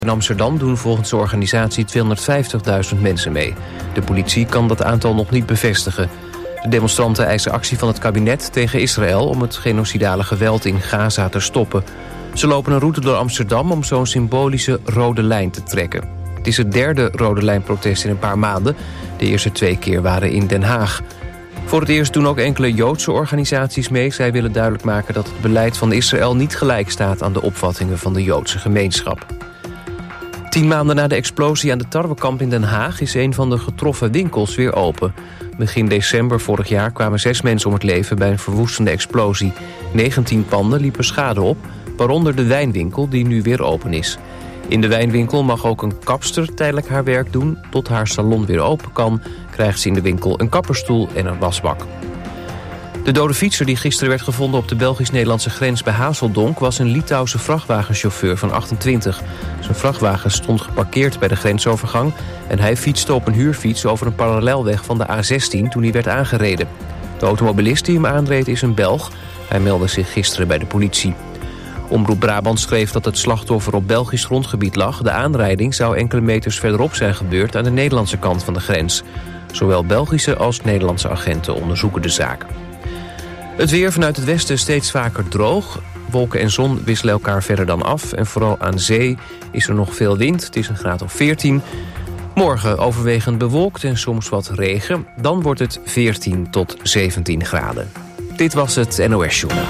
In Amsterdam doen volgens de organisatie 250.000 mensen mee. De politie kan dat aantal nog niet bevestigen. De demonstranten eisen actie van het kabinet tegen Israël om het genocidale geweld in Gaza te stoppen. Ze lopen een route door Amsterdam om zo'n symbolische rode lijn te trekken. Het is het derde rode lijnprotest in een paar maanden. De eerste 2 keer waren in Den Haag. Voor het eerst doen ook enkele Joodse organisaties mee. Zij willen duidelijk maken dat het beleid van Israël niet gelijk staat aan de opvattingen van de Joodse gemeenschap. 10 maanden na de explosie aan de tarwekamp in Den Haag is een van de getroffen winkels weer open. Begin december vorig jaar kwamen 6 mensen om het leven bij een verwoestende explosie. 19 panden liepen schade op, waaronder de wijnwinkel die nu weer open is. In de wijnwinkel mag ook een kapster tijdelijk haar werk doen. Tot haar salon weer open kan, krijgt ze in de winkel een kapperstoel en een wasbak. De dode fietser die gisteren werd gevonden op de Belgisch-Nederlandse grens bij Hazeldonk was een Litouwse vrachtwagenchauffeur van 28. Zijn vrachtwagen stond geparkeerd bij de grensovergang en hij fietste op een huurfiets over een parallelweg van de A16 toen hij werd aangereden. De automobilist die hem aanreed is een Belg. Hij meldde zich gisteren bij de politie. Omroep Brabant schreef dat het slachtoffer op Belgisch grondgebied lag. De aanrijding zou enkele meters verderop zijn gebeurd aan de Nederlandse kant van de grens. Zowel Belgische als Nederlandse agenten onderzoeken de zaak. Het weer vanuit het westen steeds vaker droog. Wolken en zon wisselen elkaar verder dan af. En vooral aan zee is er nog veel wind. Het is een graad of 14. Morgen overwegend bewolkt en soms wat regen. Dan wordt het 14 tot 17 graden. Dit was het NOS Journaal.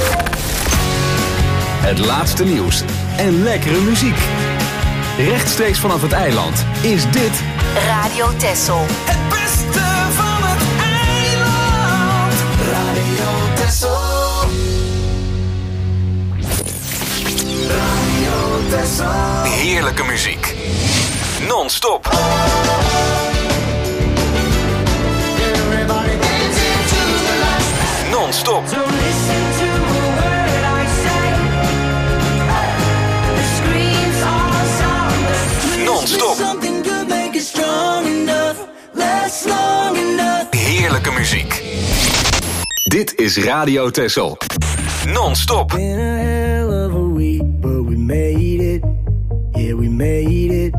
Het laatste nieuws en lekkere muziek. Rechtstreeks vanaf het eiland is dit Radio Texel. Het beste van het eiland. Radio Texel. Radio Texel. heerlijke muziek. Non-stop. Non-stop. Non-stop. Heerlijke muziek. Dit is Radio Texel. Non-stop. Been a hell of a week, but we made it. Yeah, we made it.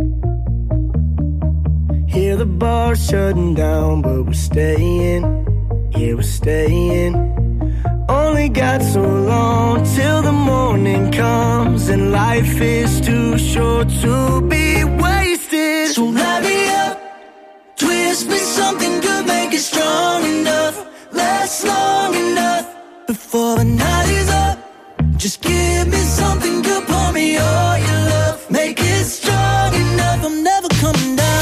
Hear the bar shutting down, but we're staying. Yeah, we're staying. Only got so long till the morning comes, and life is too short to be wasted. So light me up, twist me something good, make it strong enough, last long enough. Before the night is up, just give me something good, pour me all your love, make it strong enough, I'm never coming down.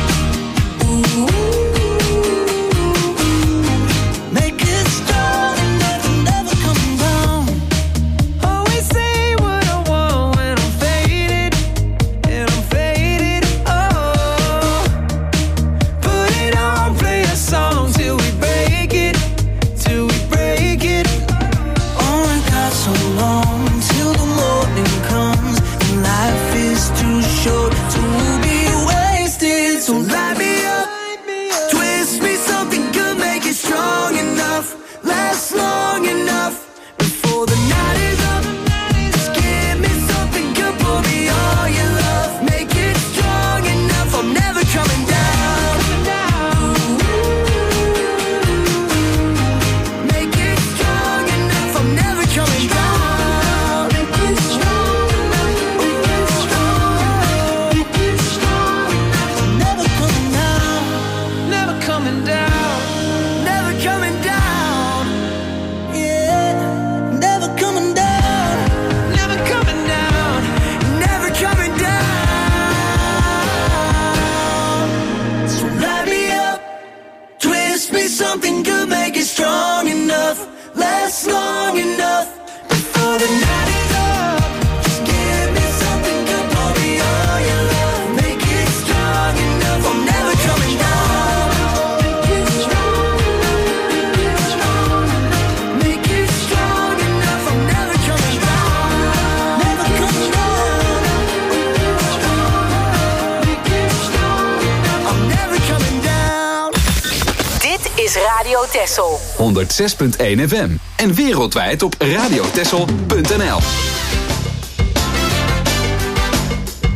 Radio Texel 106.1 FM en wereldwijd op radiotexel.nl.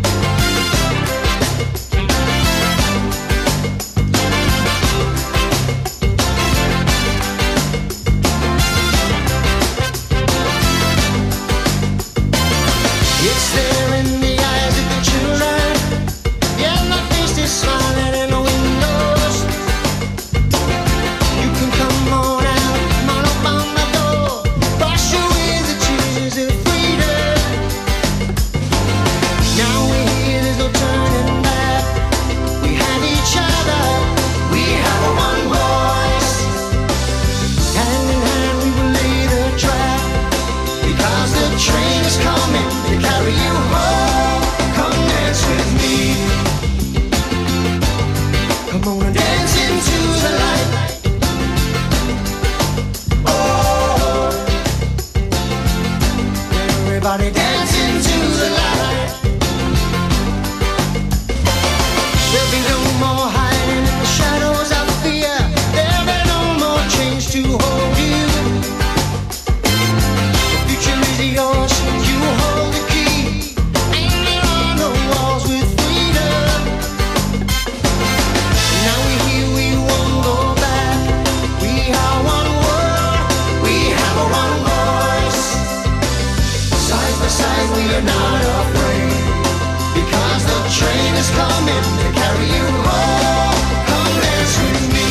is coming to carry you home. Come dance with me.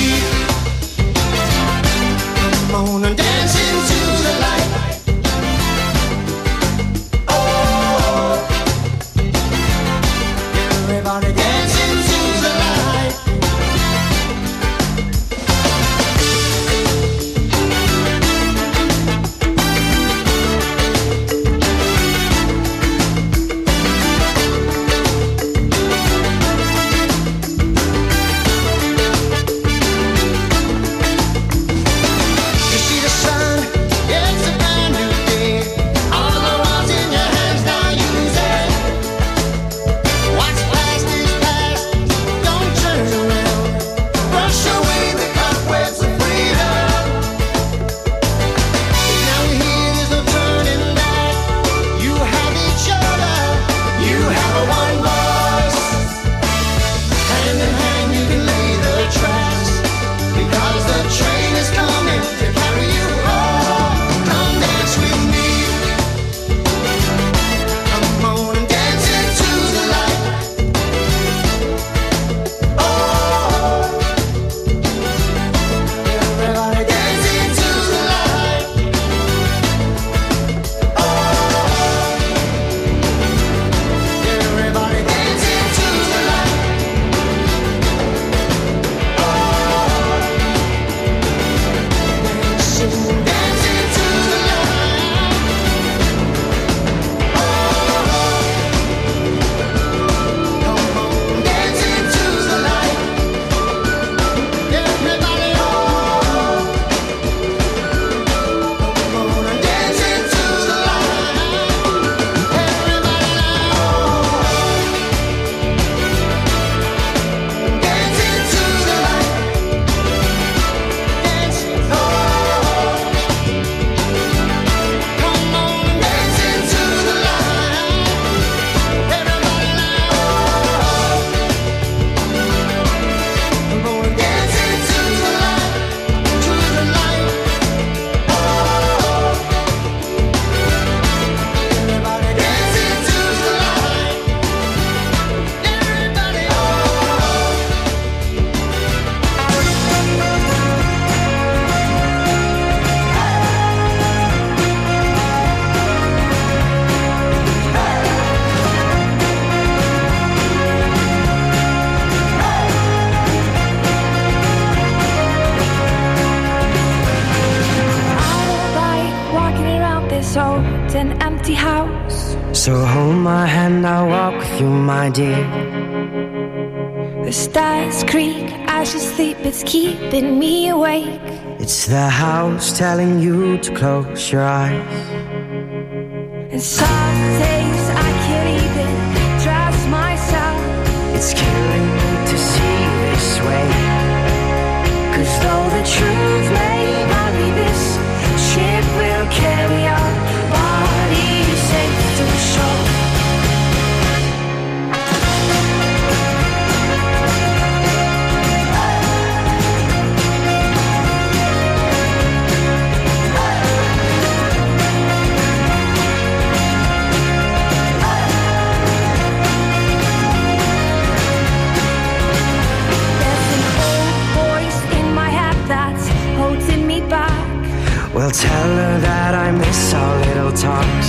Come on and dance into the light. Oh, everybody dance into the light. So hold my hand, I'll walk with you, my dear. The stars creak as you sleep, it's keeping me awake. It's the house telling you to close your eyes. And some days I can't even trust myself. It's killing me to see this way. 'Cause though the truth may not be this, ship will carry our bodies safe to shore. Well, tell her that I miss our little talks.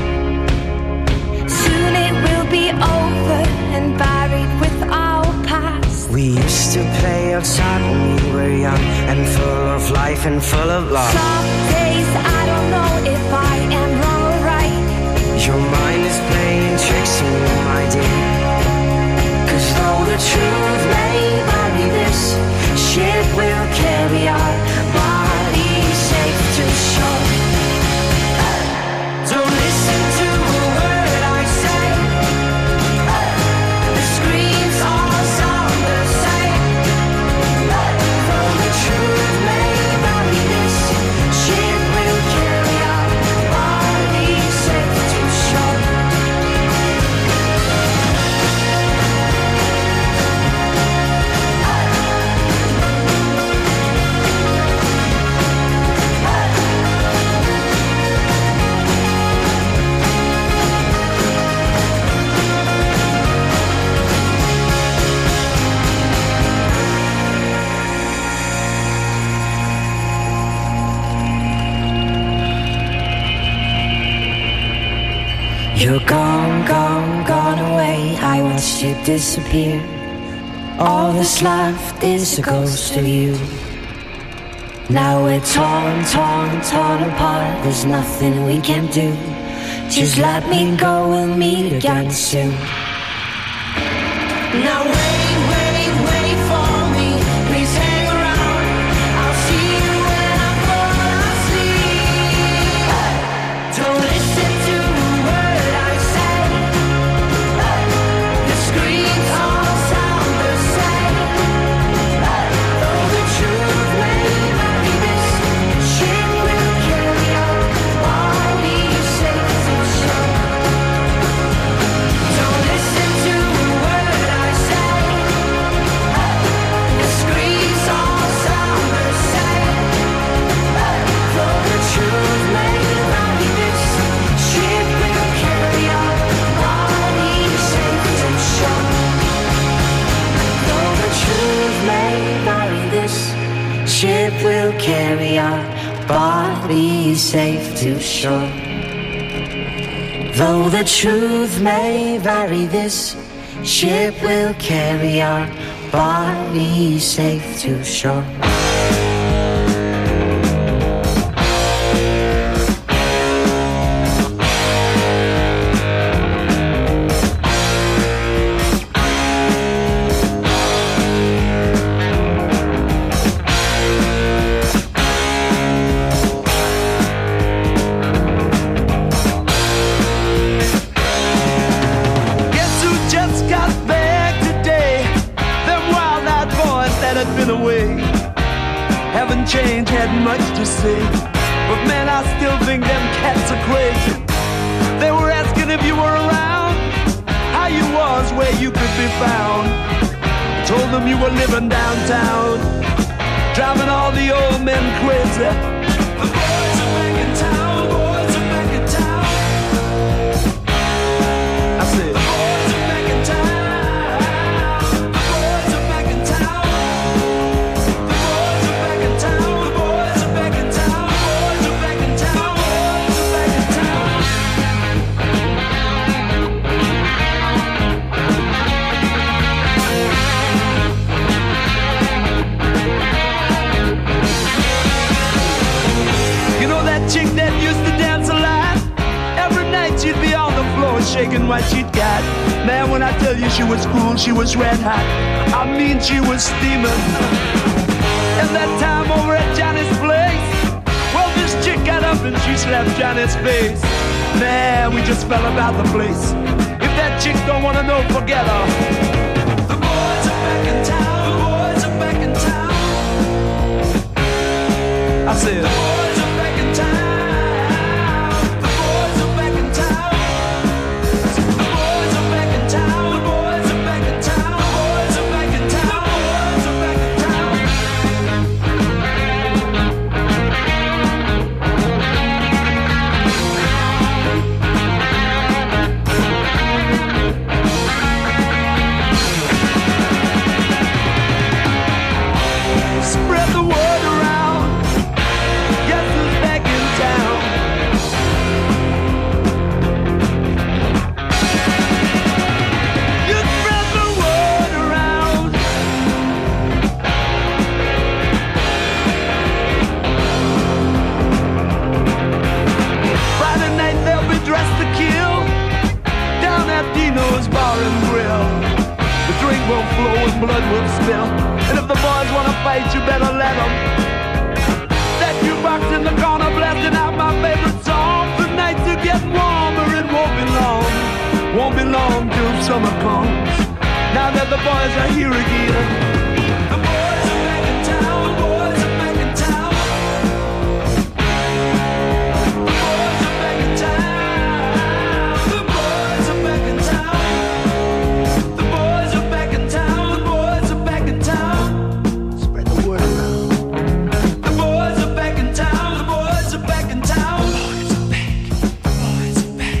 Soon it will be over and buried with our past. We used to play outside when we were young and full of life and full of love. Some days I don't know if I am wrong or right. Your mind is playing tricks on you, my dear. 'Cause though the truth may not be this, ship will carry our bodies safe to shore. Don't listen to a word I say. The screams all sound the same. Though the truth may not be this, You're gone, gone, gone away. I watched you disappear. All that's left is a ghost of you. Now we're torn, torn, torn apart. There's nothing we can do. Just let me go, we'll meet again soon. Now wait, wait, wait for me. Please hang around. I'll see you when I fall asleep. Don't listen to a word I say. The screams all sound the same. Though the truth may vary, this ship will carry our bodies safe and sure. Don't listen to a word I say. The screams all sound the same. Though the truth may vary, this ship will carry our bodies safe and sure. Though the truth may vary, this ship will carry our bodies safe to shore. Though the truth may vary, this ship will carry our bodies safe to shore. Guess who just got back today? Them wild-eyed boys that had been away haven't changed, hadn't much to say. But man, I still think them cats are crazy. They were asking if you were around, how you was, where you could be found. Told them you were living downtown, driving all the old men crazy. The boys are back in town, the boys are back in town. I said, the boys are back in town. The boys are back in town. The boys are back in town. The boys are back in town. The boys are back in town. The boys are back in town. You know that chick that used to dance a lot? Every night she'd be on the floor shaking what she'd got. Man, when I tell you she was cool, she was red hot. I mean, she was steaming. And that time over at Johnny's place, well, this chick got up and she slapped Johnny's face. Man, we just fell about the place. If that chick don't wanna know, forget her. The boys are back in town. The boys are back in town. I said, the boys are back in town. The boys are back in town. The boys are back in town. The boys are back in town. The boys are back in town. The boys are back in town. Spread the word around. Guess who's back in town? You spread the word around. Friday night they'll be dressed to kill down at Dino's Bar and Grill. The drink will flow and blood will spill. And if the boys wanna fight, you better let them. That jukebox in the corner blasting out my favorite song. The nights are getting warmer, it won't be long. Won't be long till summer comes. Now that the boys are here again. The boys are back in town. The boys are back in town. The boys are back in town. The boys are back in town. The boys are back in town. The boys are back in town. Spread the word around. The boys are back in town. The boys are back in town. The boys are back. The boys are back.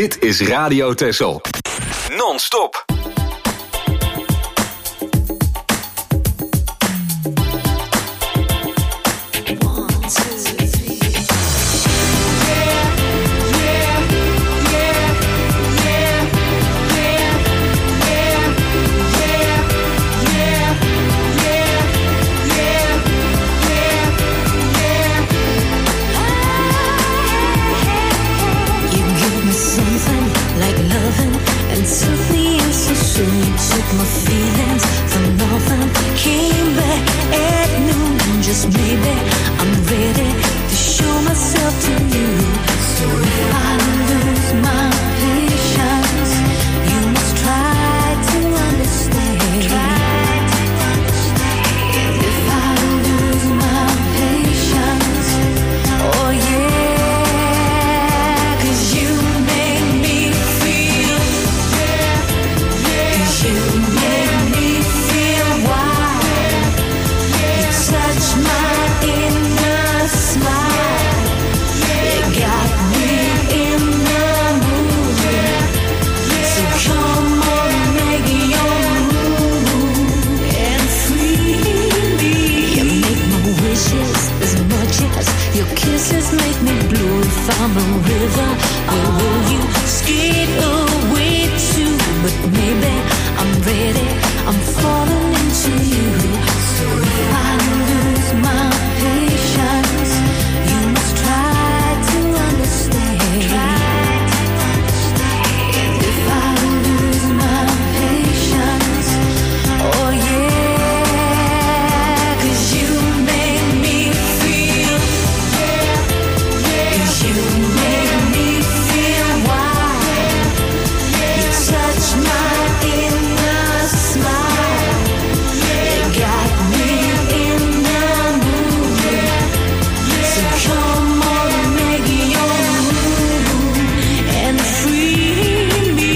Dit is Radio Texel. Non-stop. My feelings for nothing came back at noon. Just maybe I'm ready to show myself to you. So if I lose my patience, you must try to understand. If I lose my patience, oh yeah, 'cause you make me feel, 'cause you make me feel wild. You touch my inner smile. You got me in the mood. So come on, make your move and free me. You make my wishes as much as your kisses make me blue. If I'm a river, where will you skate away to? But maybe I'm ready, I'm falling into you. So if I lose my patience, you must try to understand. If I lose my patience, oh yeah, 'cause you make me feel, 'cause you make me feel wild. You touch my inner smile. You got me in the mood. So come on, make your move and free me.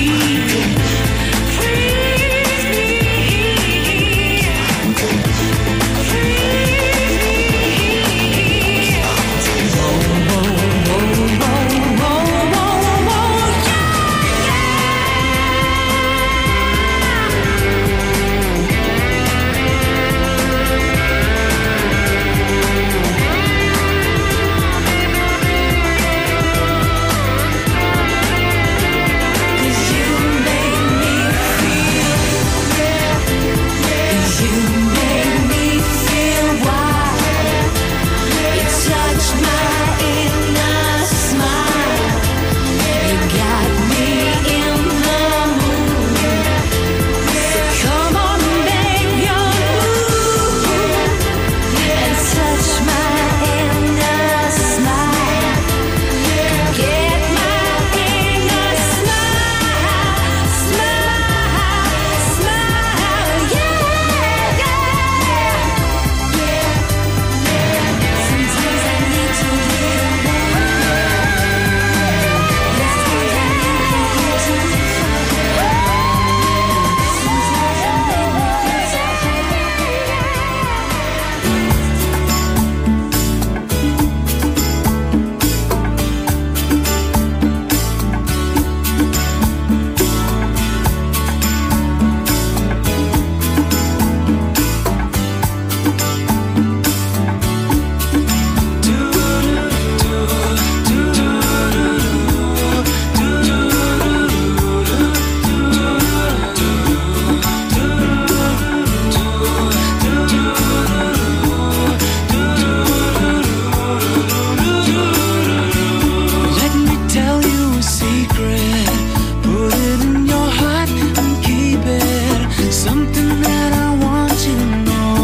Let me tell you a secret. Put it in your heart and keep it. Something that I want you to know.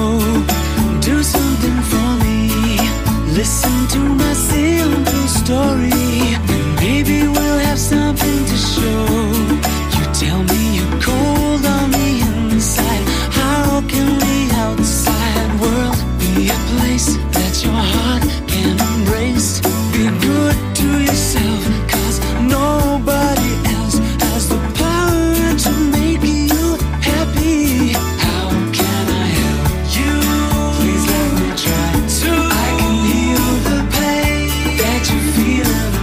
Do something for me. Listen to my simple story. And maybe we'll have something to show. You tell me you're cold on the inside. How can the outside world be a place that your heart can embrace? Be good to yourself, 'cause nobody else has the power to make you happy. How can I help you? Please let me try to. I can heal the pain that you feel.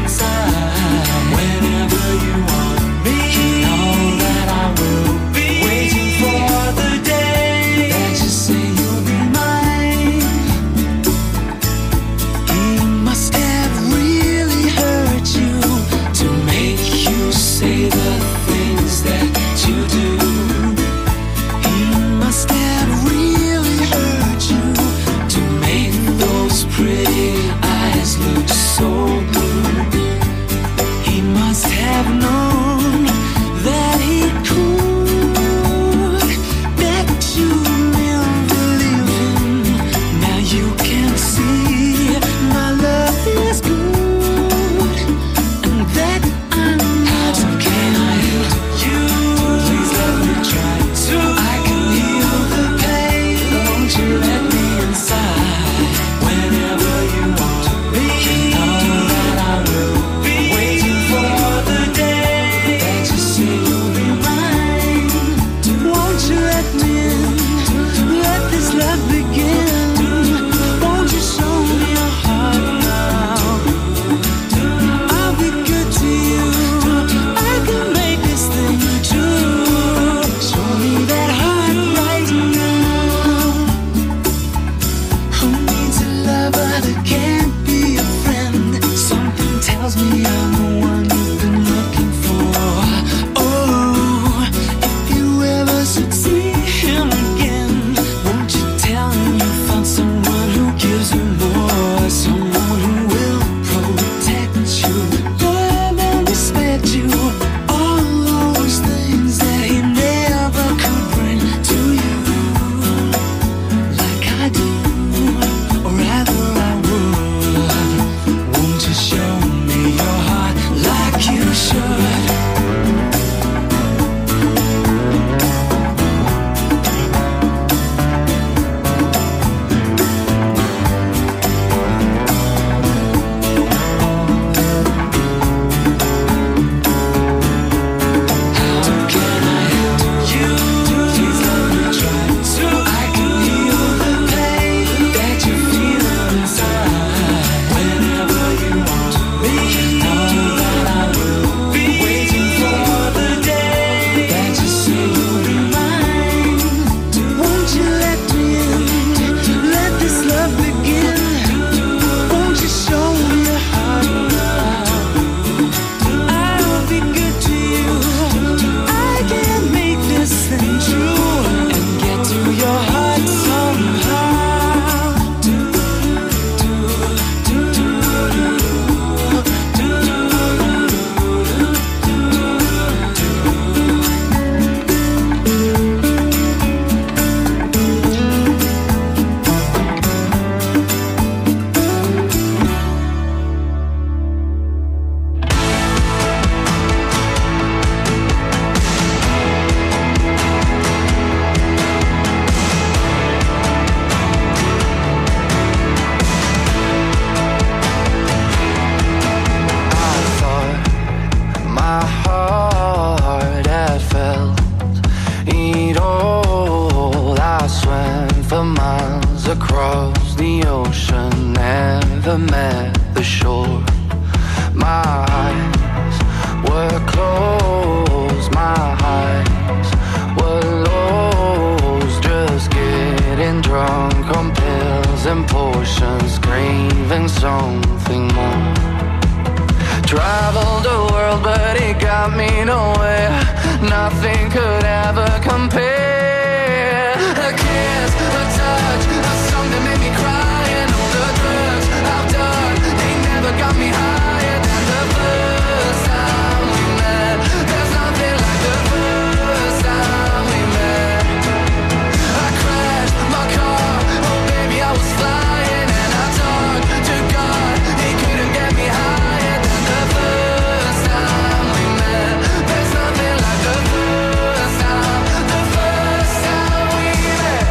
miles across the ocean, never met the shore. My eyes were closed, my eyes were lost, just getting drunk on pills and potions, craving something more. Traveled the world but it got me nowhere, nothing could ever compare. A kiss, a touch, a song that made me cry, and all the drugs I've done, they never got me higher than the first time we met. There's nothing like the first time we met. I crashed my car, oh baby I was flying, and I talked to God, he couldn't get me higher than the first time we met. There's nothing like the first time we met.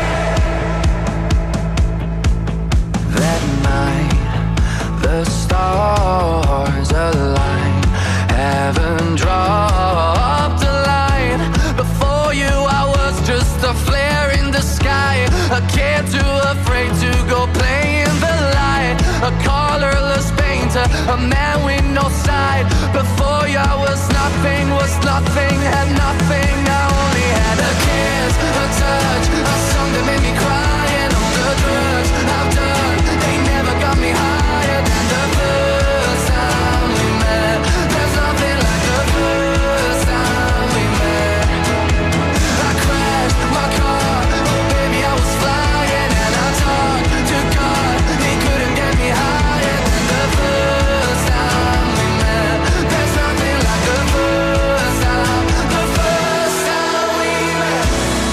That night, the stars aligned, heaven dropped a line. Before you I was just a flare in the sky, a kid too afraid to go play in the light, a colorless painter, a man with no side. Before you I was nothing, had nothing. I only had a kiss, a touch, a song that made me cry, and all the drugs I've done, they never got me higher than the first time we met. There's nothing like the first time we met. I crashed my car, oh baby I was flying, and I talked to God, he couldn't get me higher than the first time we met. There's nothing like the first time we met.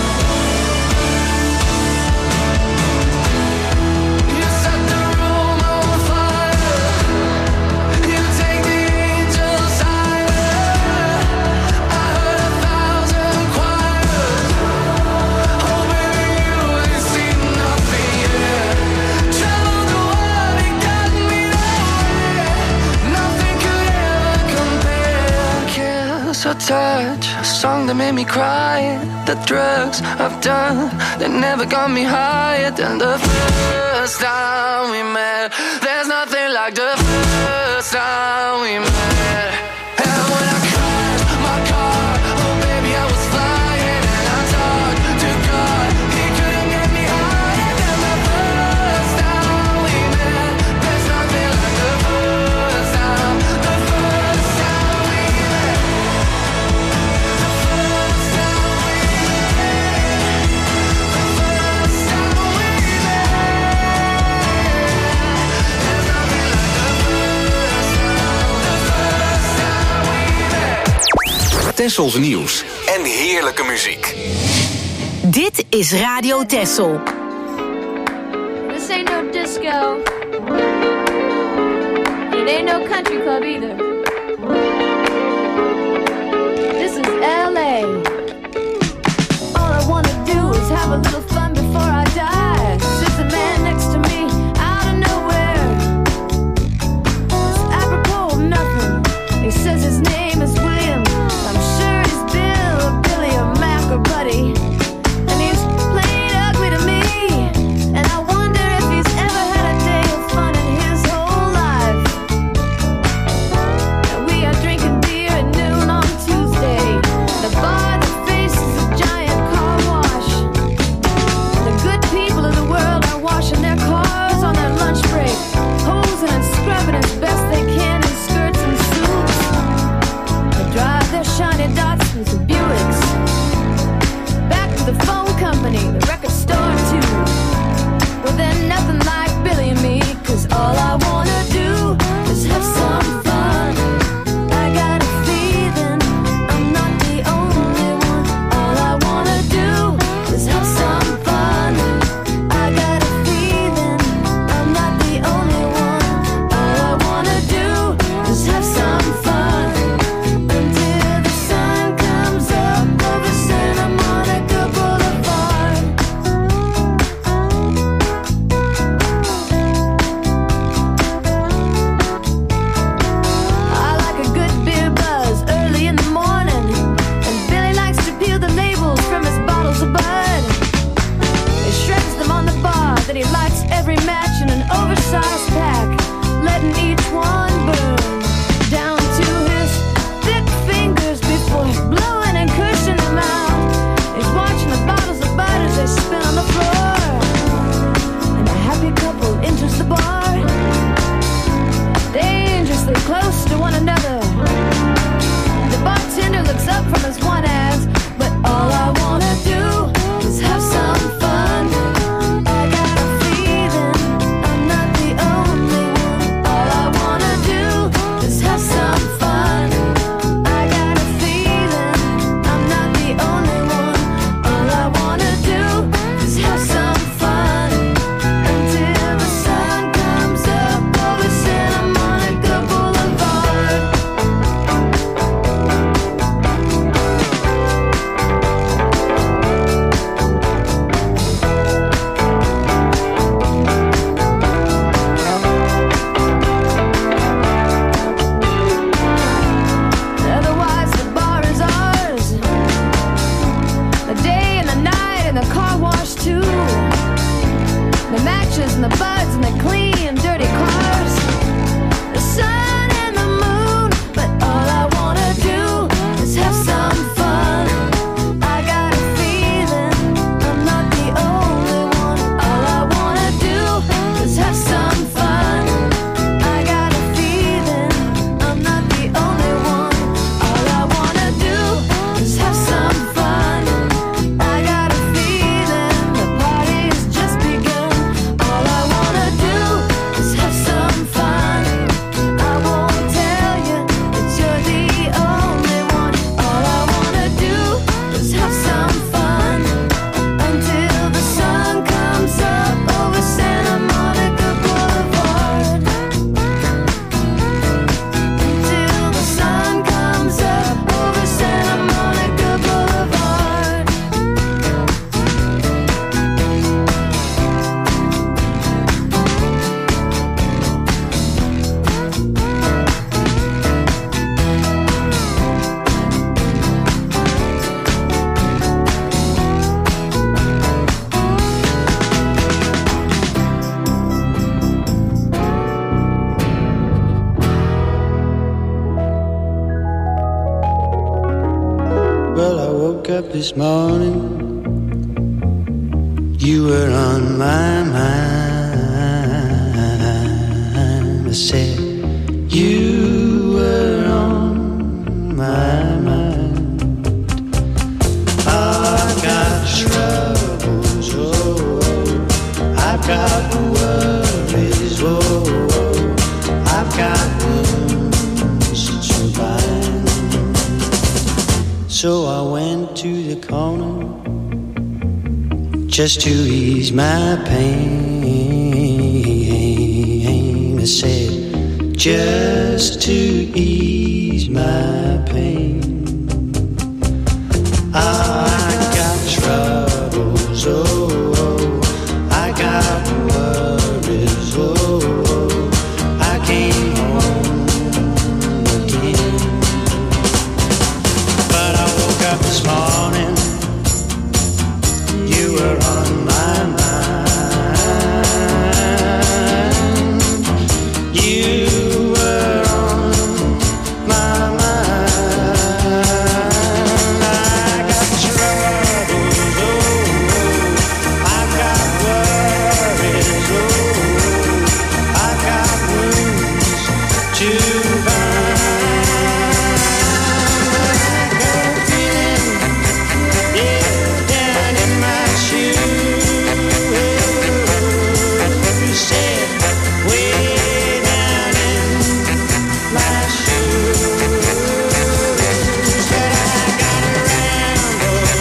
You set the room on fire, you take the angels higher. I heard 1,000 choirs, oh baby you ain't seen nothing yet. Traveled the world and got me nowhere, nothing could ever compare. Kiss or touch, a song that made me cry, the drugs I've done, they never got me higher than the first time we met. There's nothing like the first time we met. And when I crashed my car, oh baby I was flying, and I talked to God, he couldn't get me higher than the first time we met. There's nothing like the first time we met. The first time we met. The first time we met. There's nothing like the first time we met. Tessels nieuws en heerlijke muziek. Dit is Radio Tessel. This ain't no disco. It ain't no country club either. This is LA. All I wanna do is have a little fun before I die. Sits a man next to me out of nowhere. It's apropos of nothing. He says his name is William. I'm sure he's Bill or Billy or Mac or Buddy. And he's played ugly to me. And I wonder if he's ever had a day of fun in his whole life. And we are drinking beer at noon on Tuesday. The bar that faces a giant car wash. this morning, you were on my mind. I said, you were on my mind. I've got troubles, oh, I've got worries, oh, I've got wounds to bind. So I went to the corner just to ease my pain. I said, just to ease my pain. I got troubles, oh, I got worries, oh, I came home again. But I woke up this morning, you were on my mind. You were on my mind. I got troubles, oh, I got worries, oh, I got wounds to bind. I got feeling, yeah, down in my shoes. You said, way down in my shoes. But I got around,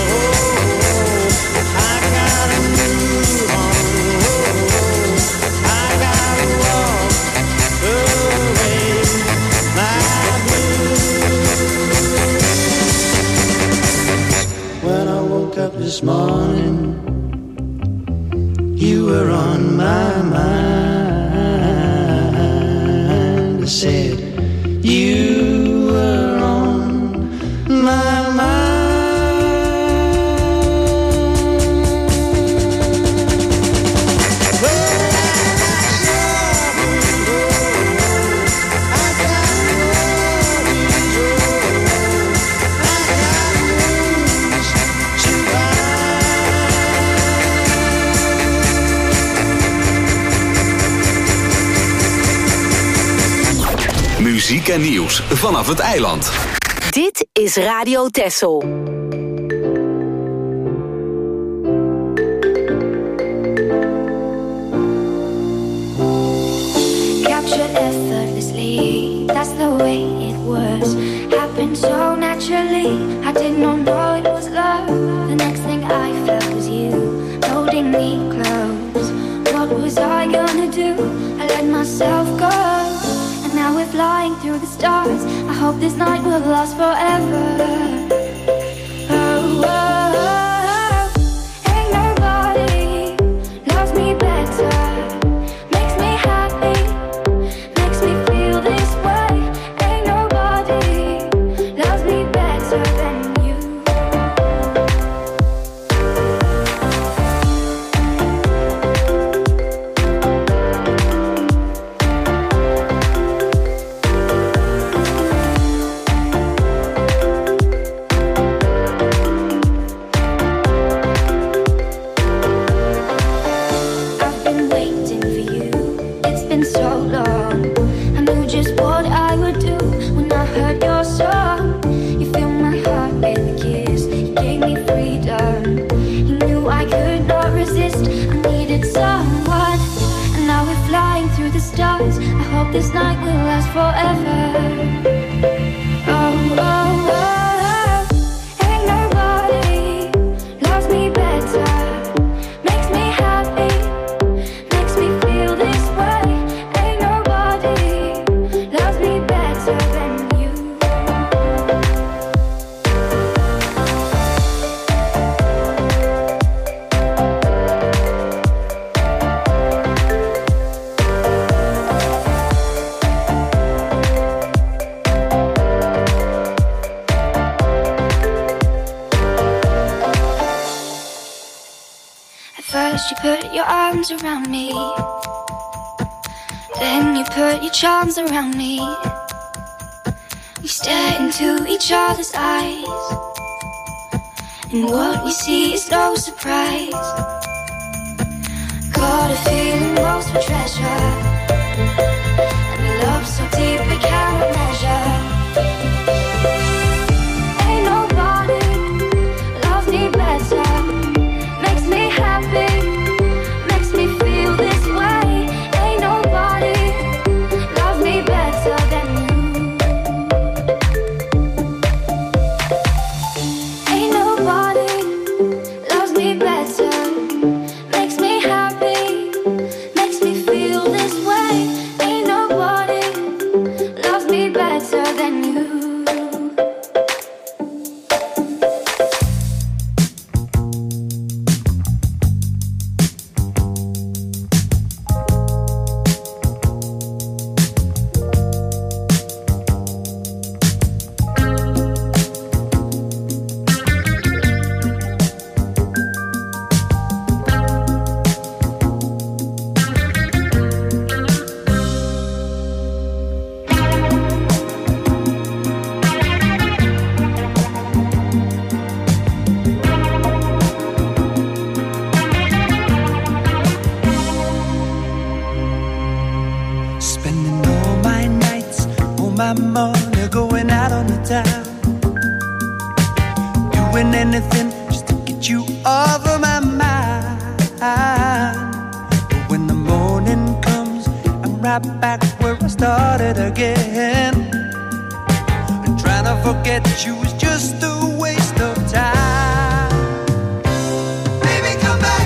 oh, I gotta move on, oh, I gotta walk away my blues. When I woke up this morning, you were on my mind. I said, you were on my mind. Muziek en nieuws vanaf het eiland. Dit is Radio Texel. Captured effortlessly, that's the way it was. Happened so naturally, I did not know it was love. The next thing I felt was you, holding me close. What was I gonna do? I let myself go. And now we're flying through the stars. I hope this night will last forever. Oh, oh, oh. Ain't nobody loves me better. Makes me happy, makes me feel this way. Ain't nobody loves me better than you. I've been waiting for you, it's been so long. I knew just what I would do when I heard your song. You filled my heart with a kiss, you gave me freedom. You knew I could not resist, I needed someone. And now we're flying through the stars. I hope this night will last forever. Oh, oh, oh. Ain't nobody loves me better. Makes me happy, makes me feel this way. Ain't nobody loves me better than you. At first you put your arms around me, then you put your charms around me. We stare into each other's eyes, And what you see is no surprise. Got a feeling most for treasure, and a love so deep we cannot measure. Ain't nobody loves me better, makes me happy, makes me feel this way. Ain't nobody loves me better than you. Ain't nobody loves me better, makes me happy, makes me feel this way. Ain't nobody loves me better than you. Spending all my nights, all my money going out on the town. Doing anything just to get you off of my mind. But when the morning comes, I'm right back where I started again. And trying to forget you is just a waste of time. Baby, come back.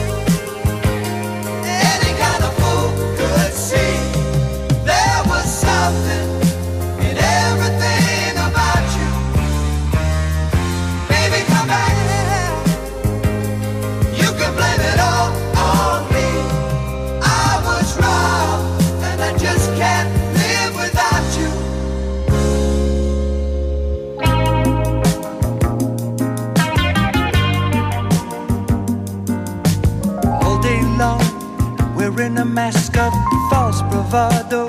Any kind of fool could see there was something in everything about you. Baby, come back. You can blame it all on me. I was wrong, and I just can't live without you. All day long, wearing a mask of false bravado,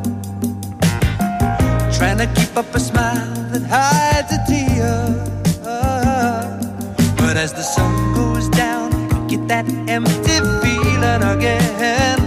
trying to keep up a smile that hides a tear. But as the sun goes down, you get that empty feeling again.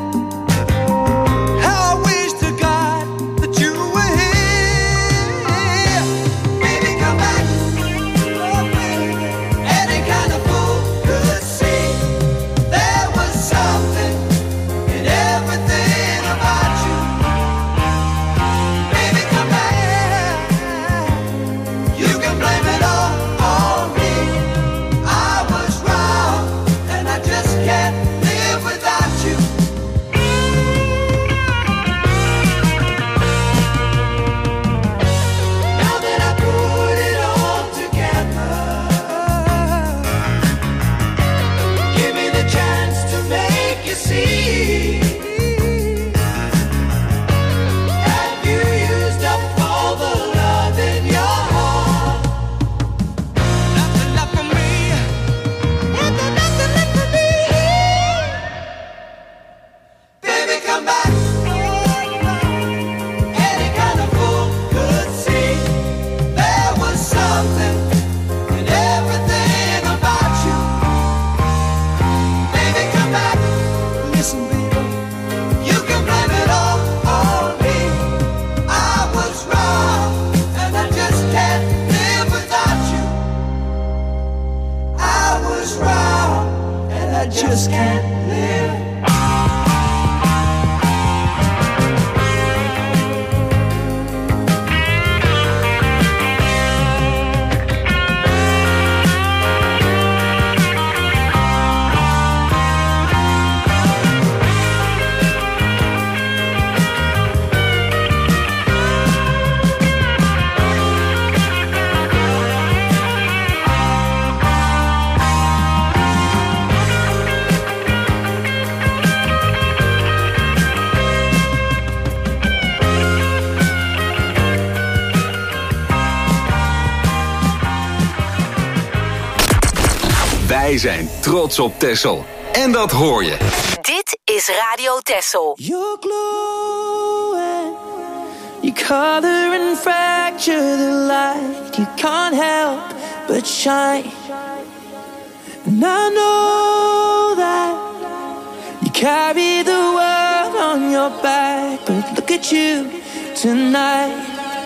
How I wish to God that you were here. Baby, come back. Oh, baby. Any kind of fool could see there was something in everything about you. Baby, come back. You can blame it all on me. I was wrong, and I just can't live without you. Now that I put it all together, give me the chance to make you see. Have you used up all the love in your heart? Nothing left for me. Nothing left for me. Baby, come back. Any kind of fool could see there was something in everything about you. Baby, come back. Listen, baby. You can blame it all on me. I was wrong, and I just can't live without you. I was wrong, and I just can't live. Wij zijn trots op Texel. En dat hoor je. Dit is Radio Texel. You're glowing, you color and fracture the light. You can't help but shine. And I know that you carry the world on your back, but look at you tonight.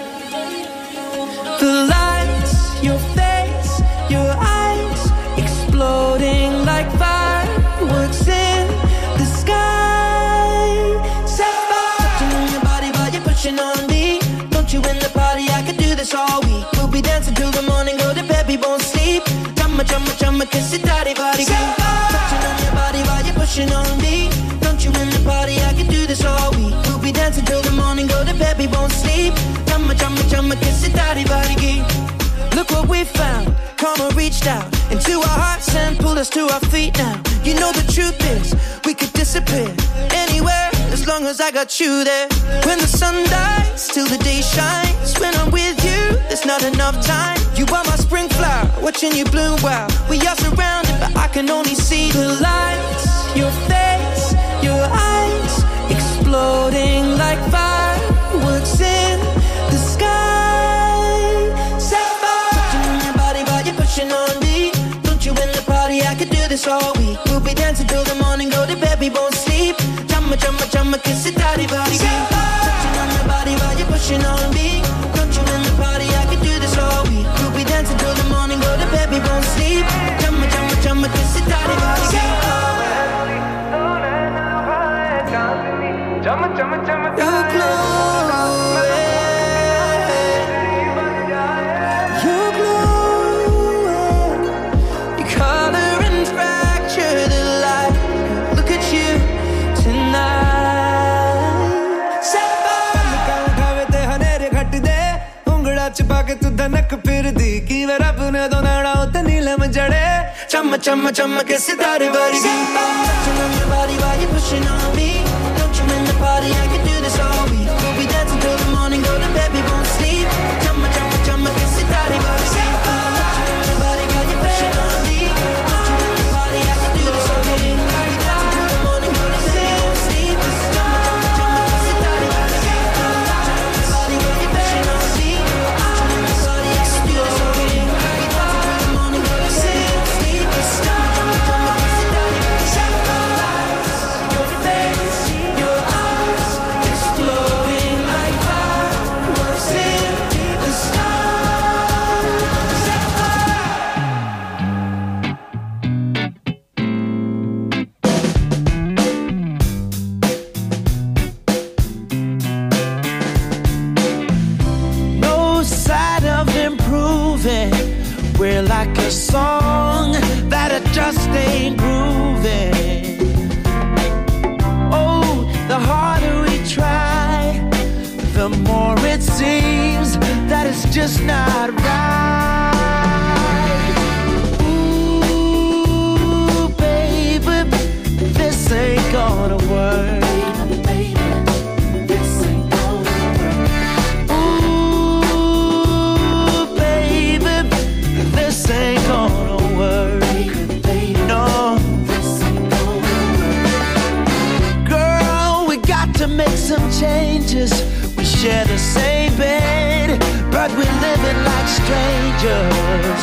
The lights, your face, your eyes, exploding like fireworks in the sky. Sapphire, touching on your body while you're pushing on me. Don't you in the party, I could do this all week. We'll be dancing till the morning, go to bed, we won't sleep. Chumma, chumma, chumma, kiss it, daddy, body, touching on your body while you're pushing on me. Don't you in the party, I could do this all week. We'll be dancing till the morning, go to bed, we won't sleep. Chumma, chumma, chumma, kiss it, daddy, body. Look what we found. Karma reached out into our hearts and pulled us to our feet now. You know the truth is, we could disappear anywhere as long as I got you there. When the sun dies, till the day shines. When I'm with you, there's not enough time. You are my spring flower, watching you bloom wild. We are surrounded, but I can only see the lights. Your face, your eyes, exploding like fireworks in the sky. Sapphire, touching on your body while you're pushing on me. Don't you in the party, I could do this all week. We'll be dancing till the morning, go to bed, we won't sleep. Chumma, chumma, chumma, kiss it, daddy, body. Touching on your body while you're pushing on me. Don't you in the party, I could do this all week. We'll be dancing till the morning, go to bed, we won't sleep. Chumma, chumma, chumma, kiss it, daddy, body. You're glowing, you're glowing. Your color and fracture the light. Look at you tonight. Sapphire, te hanere ghat de ungla chpa ke tu dhanak phirdi ki war apne do nana utte neelam jade. Chamma chamma chamma ke sitare vargi. Touching on your body while you're pushing on me. In the party, I can do this all week. We'll be dancing till the morning, go to bed, we won't sleep. Chumma, chumma, chumma, kiss it, daddy, body. Touching on your body while you're pushing on me. Touching on your body, I can do this all week. We'll be dancing till the morning, go to bed, we won't sleep. Chumma, chumma, chumma, kiss it, daddy, body. Touching on your body while you're pushing on me. Touching on your body, I can do this all week. We'll be dancing till the morning, go to bed, we won't sleep. Chumma, chumma, chumma, kiss it, daddy, body. Your face, your eyes, exploding like fireworks in the sky. No sign of improving. We're like a song that it just ain't grooving. The harder we try, the more it seems that it's just not right. Ooh, baby, this ain't gonna work. Baby, this ain't gonna work. Ooh, baby, this ain't gonna work. Baby, no. To make some changes. We share the same bed, but we're living like strangers.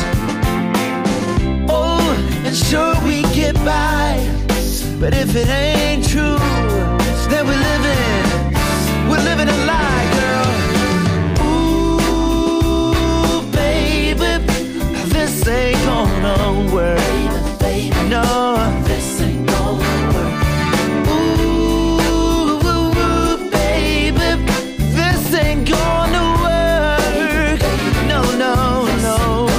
Oh, and sure we get by, but if it ain't true, then we're living a lie, girl. Ooh, baby, this ain't gonna work. Baby, no, this ain't gonna work. Ain't gonna work. No, no, no.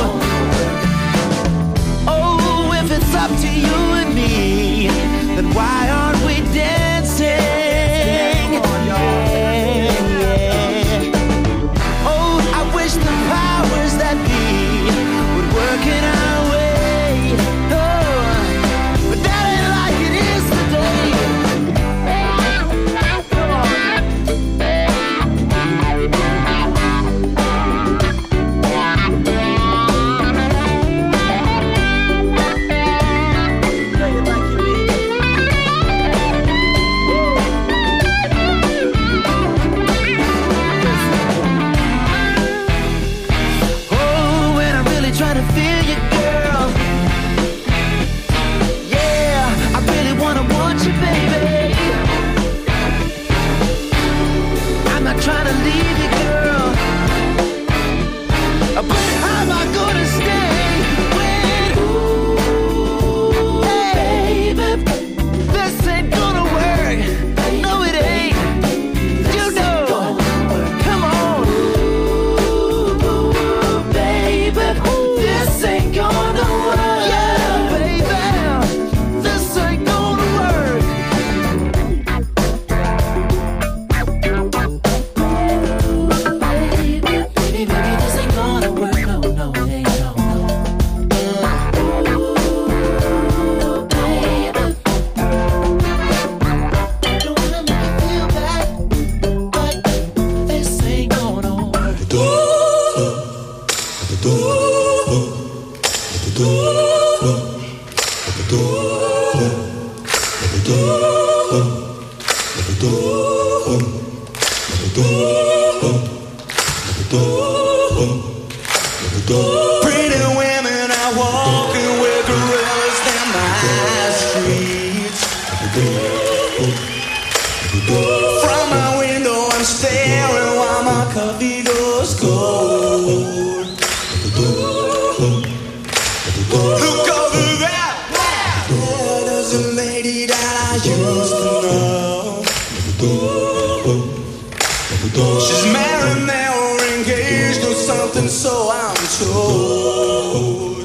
Oh, if it's up to you and me, then why aren't we dancing? Yeah, yeah. Oh, I wish the powers that be would work in our way. Oh, but that ain't like it is today. Come on. Pretty women are walking with gorillas down my streets. From my window I'm staring while my coffee goes cold. Look over there, there's a lady that I used to know. She's married now or engaged or something, so I'm told.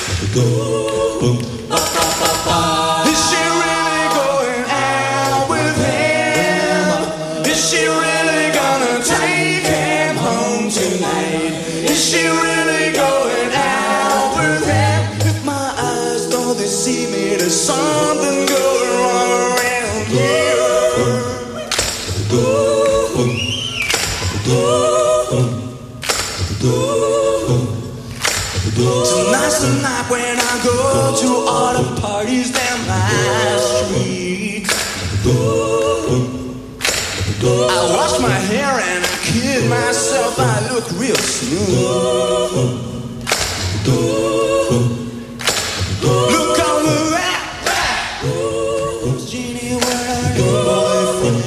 Is she really going out with him? Is she really gonna take him home tonight? Is she really going out with him? If my eyes don't deceive me, there's something going wrong around here. Tonight's the night when I go to all the parties down my street. I wash my hair and I kid myself, I look real smooth. Look over there, Jeannie, where are your boyfriend?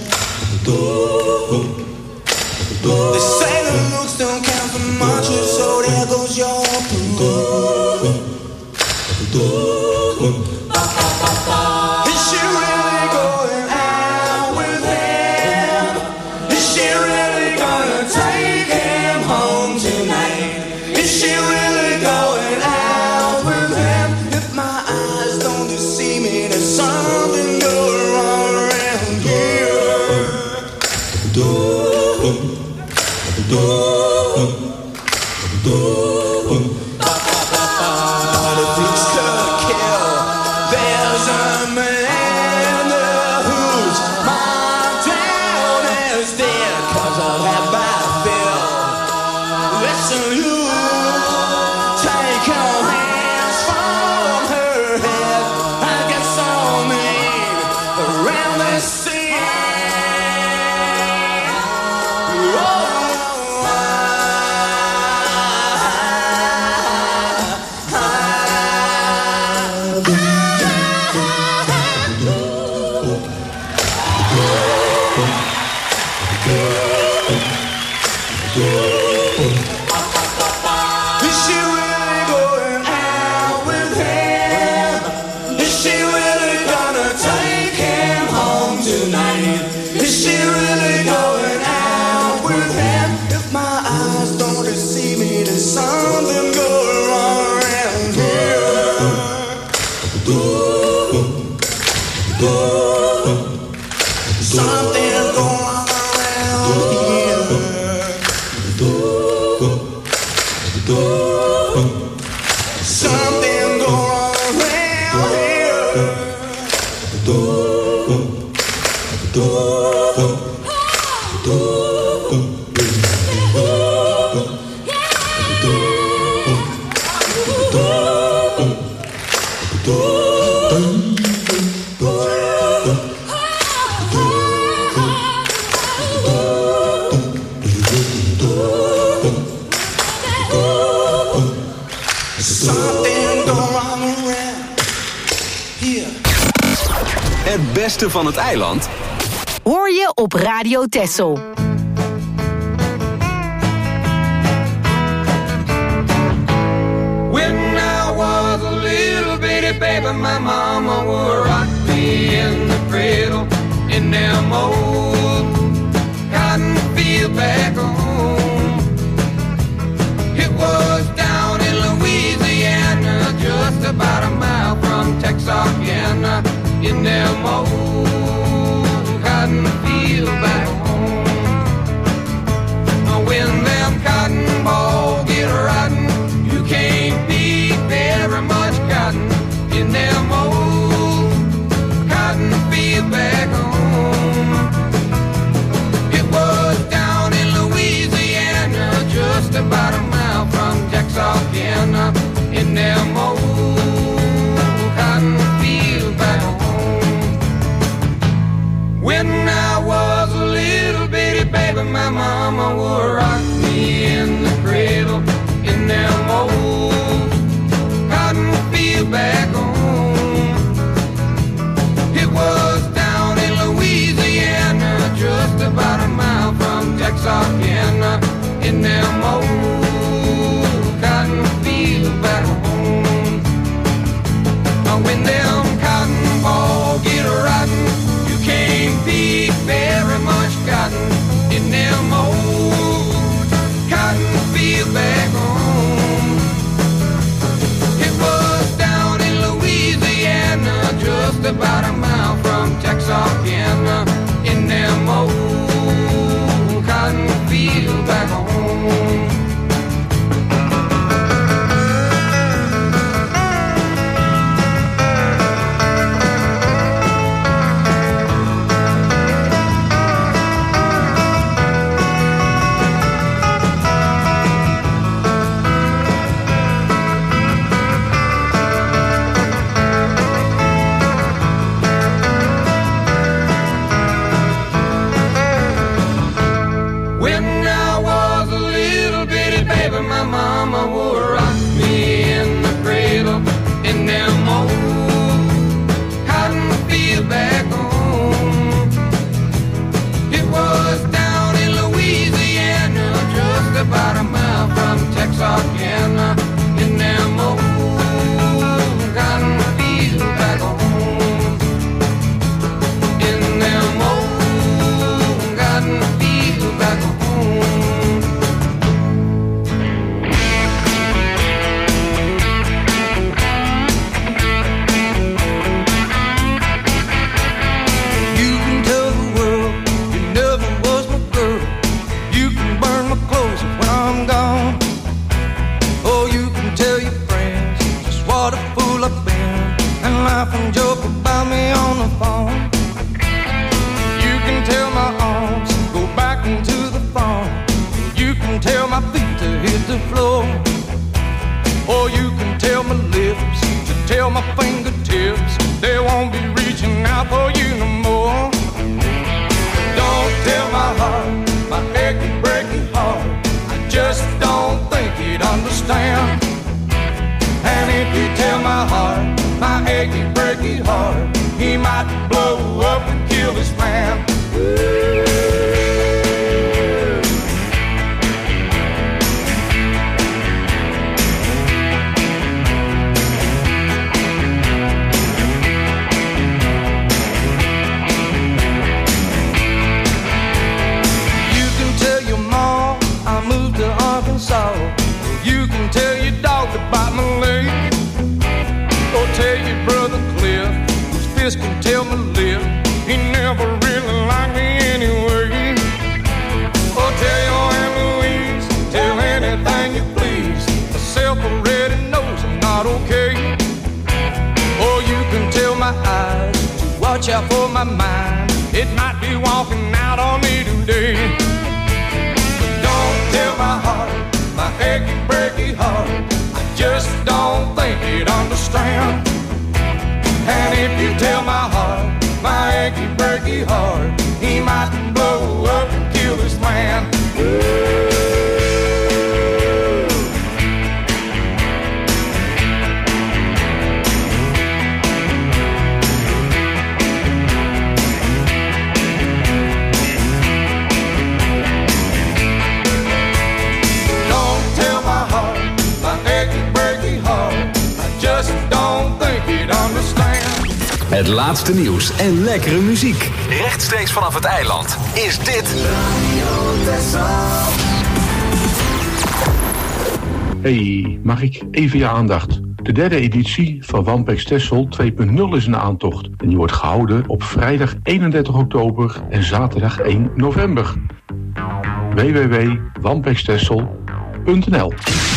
They say the looks don't count for much, so there goes your proof. Is she really going out with him? Is she really gonna take him home tonight? Is she really going out with him? If my eyes don't deceive me, there's something going wrong around here. The things could kill. There's a man whose mind down is dead 'cause of that bad feel. Listen, you take your hands from her head. I get so mean around this scene. Is she really going out with him? Is she really gonna take him home tonight? Is she really going out with him? If my eyes don't deceive me, there's something going wrong around here. Something's going on around here. Something going on around here. Something going on around here. Het beste van het eiland Hoor je op Radio Texel. When I was a little bitty baby, my mama would rock me in the cradle in them old cotton field back home. It was down in Louisiana, just about a mile from Texarkana, in them old cotton field back home. When them cotton balls get rotten, you can't beat very much cotton in them old cotton field back home. It was down in Louisiana, just about a mile from Texarkana, in them old cotton field back home. when them cotton balls get rotten, you can't pick very much cotton in them old cotton fields back home. It was down in Louisiana, just about a mile from Texarkana, in them old cotton fields back home. My mama would rock me in the cradle in them old cotton fields back home. It was down in Louisiana, just about a mile from Texarkana, in them old cotton fields back home. In them old cotton fields back home. And joke about me on the phone. You can tell my arms go back into the phone. You can tell my feet to hit the floor. Or you can tell my lips to tell my fingertips they won't be reaching out for you no more. Don't tell my heart, my achy breaky heart, I just don't think he'd understand. And if you tell my heart, my achy breaky heart, he might blow up and kill this man. You can tell your mom I moved to Arkansas. You can tell your dog about my leg. Or tell your brother Cliff, whose fist can tell my lip, he never really liked me anyway. Or tell your Aunt Louise, tell anything you please, myself already knows I'm not okay. Or you can tell my eyes to watch out for my mind, it might be walking out on me today. But don't tell my heart, my achy breaky heart, I just don't think he'd understand. And if you tell my heart, my achy breaky heart, he might blow up and kill this man. Don't tell my heart, my achy breaky heart, I just don't think he'd understand. Het laatste nieuws en lekkere muziek. Rechtstreeks vanaf het eiland is dit Radio Texel. Hey, mag ik even je aandacht? De derde editie van Wampex Texel 2.0 is in aantocht. En die wordt gehouden op vrijdag 31 oktober en zaterdag 1 november. www.wampextexel.nl.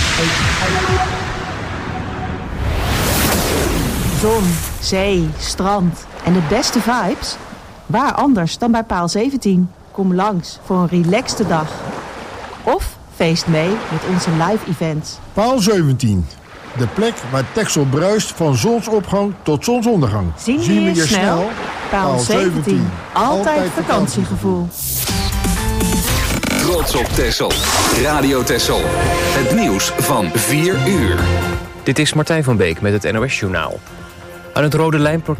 Zon, zee, strand en de beste vibes? Waar anders dan bij Paal 17? Kom langs voor een relaxte dag. Of feest mee met onze live events. Paal 17. De plek waar Texel bruist van zonsopgang tot zonsondergang. Zien we je snel? Paal 17. Altijd vakantiegevoel. Trots op Texel. Radio Texel. Het nieuws van 4 uur. Dit is Martijn van Beek met het NOS Journaal. Aan het Rode Lijnprotest